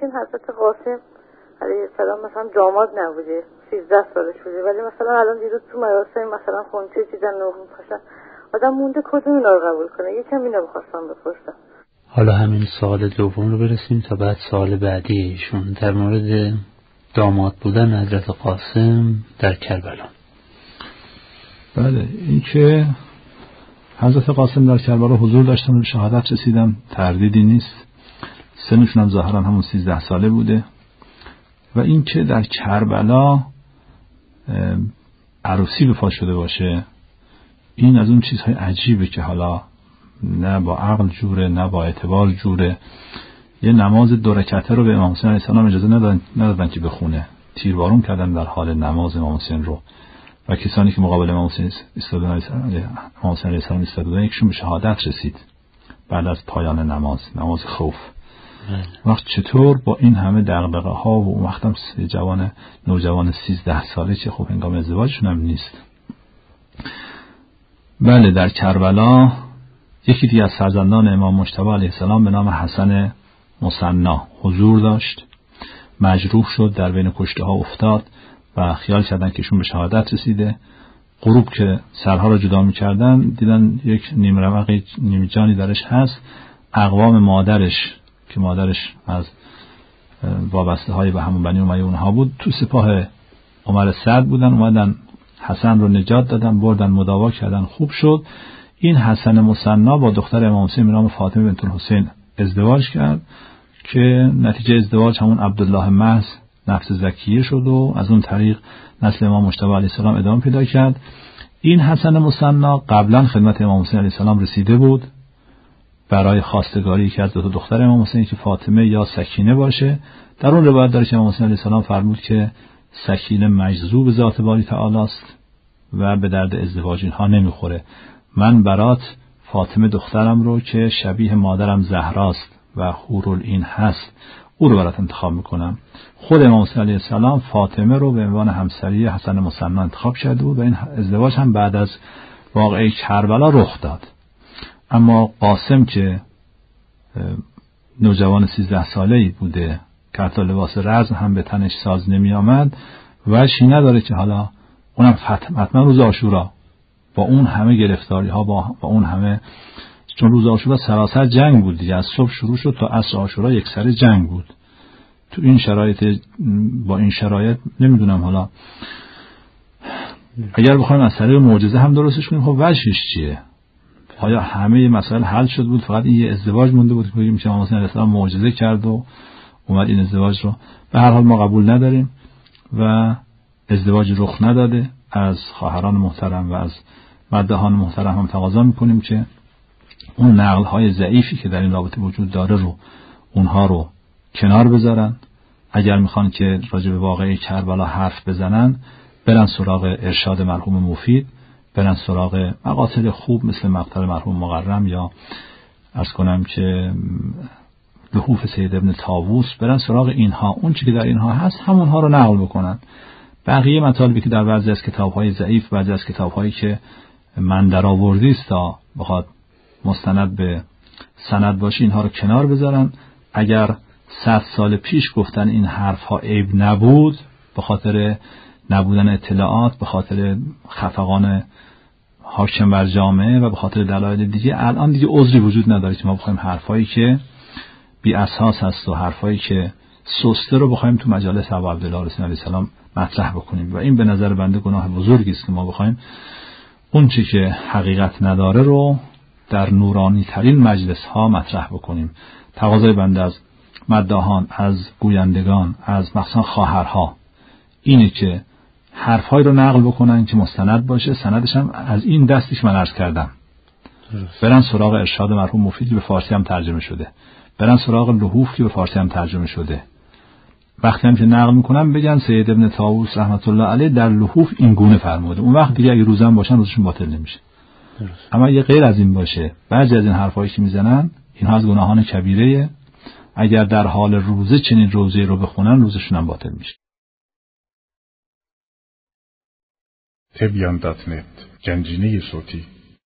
ممکن حضرت قاسم علیه السلام مثلا داماد نبوده، 13 سالش بوده، ولی مثلا الان دیروز تو مراسم مثلا خونچه چیزن نوح می‌پاشن، آدم مونده کدوم اینا رو قبول کنه. یکم اینو بخواستم بپرسم. حالا همین سوال دوم رو برسیم تا بعد سوال بعدی ایشون در مورد داماد بودن حضرت قاسم در کربلا. بله، این که حضرت قاسم در کربلا حضور داشتن و به شهادت رسیدن تردیدی نیست. سنشون هم ظاهرا همون 13 ساله بوده. و این که در کربلا عروسی به پا شده باشه، این از اون چیزهای عجیبه که حالا نه با عقل جوره نه با اعتبار جوره. یه نماز 2 رکعته رو به امام حسین علیه السلام اجازه ندادن که بخونه، تیربارون کردن در حال نماز امام حسین رو. و کسانی که مقابل امام حسین علیه السلام ایستادن، یکشون به شهادت رسید بعد از پایان نماز خوف. وقت چطور با این همه دغدغه ها و اون وقتم نوجوان 13 ساله که خب هنگام ازدواجشون هم نیست. بله، در کربلا یکی دیگه از فرزندان امام مجتبی علیه السلام به نام حسن مثنی حضور داشت. مجروح شد، در بین کشته ها افتاد و خیال کردن که ایشون به شهادت رسیده. غروب که سرها را جدا می‌کردن دیدن یک نیم رمقی نیم جانی درش هست. اقوام مادرش که مادرش از وابسته های به همون بنی امیه اونها بود، تو سپاه عمر سعد بودن، اومدن حسن رو نجات دادن، بردن مداوا کردن، خوب شد. این حسن مثنی با دختر امام حسین به نام فاطمه بنت الحسین ازدواج کرد که نتیجه ازدواج همون عبدالله محض نفس زکیه شد و از اون طریق نسل امام مجتبی علیه السلام ادامه پیدا کرد. این حسن مثنی قبلا خدمت امام حسین علیه السلام رسیده بود برای خواستگاری که از 2 دختر امام حسین که فاطمه یا سکینه باشه. در اون روایت داره که امام حسین علیه السلام فرمود که سکینه مجذوب ذات باری تعالی است و به درد ازدواج اینها نمیخوره. من برات فاطمه دخترم رو که شبیه مادرم زهراست و حورالعین هست، او رو برات انتخاب میکنم. خود امام حسین علیه السلام فاطمه رو به عنوان همسری حسن مثنی انتخاب کرده بود و این ازدواج هم بعد از واقعه کربلا رخ داد. اما قاسم که نوجوان 13 ساله‌ای بوده که حتی لباس رزم هم به تنش ساز نمی آمد، وجهی نداره که حالا اونم حتما روز عاشورا با اون همه گرفتاری ها با اون همه، چون روز عاشورا سراسر جنگ بود دیگه، از صبح شروع شد تا عصر عاشورا یک سر جنگ بود. تو این شرایط با این شرایط نمیدونم حالا اگر بخوایم از طریق معجزه هم درستش کنیم، خب وجهش چیه؟ آیا همه مسائل حل شد بود، فقط این یه ازدواج مونده بود که بگیم که امام حسین علیه السلام معجزه کرد و اومد این ازدواج رو؟ به هر حال ما قبول نداریم و ازدواج رخ نداده. از خواهران محترم و از مداحان محترم هم تقاضا میکنیم که اون نقل‌های ضعیفی که در این رابطه وجود داره رو اونها رو کنار بذارن. اگر میخوان که راجع به واقعه کربلا حرف بزنن، برن سراغ ارشاد مرحوم مفید، برن سراغ مقاطع خوب مثل مقتل مرحوم مقرم یا عرض کنم که لحوف سید ابن طاووس، برن سراغ اینها. اون چیزی که در اینها هست همونها رو نقل بکنن. بقیه مطالبی که در بعضی از کتاب‌های ضعیف، بعضی از کتاب‌هایی که من درآوردی است تا بخواد مستند به سند باشه، اینها رو کنار بذارن. اگر 100 سال پیش گفتن این حرف‌ها عیب نبود به خاطر نبودن اطلاعات، به خاطر خفقان حاکم بر جامعه و به خاطر دلایل دیگه، الان دیگه عذری وجود نداره که ما بخوایم حرفایی که بی اساس هست و حرفایی که سسته رو بخوایم تو مجالس ابو عبدالله رسول علیه السلام مطرح بکنیم. و این به نظر بنده گناه بزرگی است که ما بخوایم اون چی که حقیقت نداره رو در نورانی ترین مجلس ها مطرح بکنیم. تقاضای بنده از مداحان، از گویندگان، از مثلا خواهرها اینه که حرفای رو نقل بکنن که مستند باشه، سندش هم از این دستیش من عرض کردم. برن سراغ ارشاد مرحوم مفید که به فارسی هم ترجمه شده، برن سراغ لحوف که به فارسی هم ترجمه شده. وقتی هم که نقل میکنم بگن سید ابن طاووس رحمت الله علیه در لحوف این گونه فرموده. اون وقت دیگه اگه روزم باشن روزشون باطل نمیشه. اما اگه غیر از این باشه، بعضی از این حرفایی که میزنن اینها از گناهان کبیره، اگر در حال روزه چنین روزی رو بخونن روزشون هم باطل میشه. تبیان.net گنجینه صوتی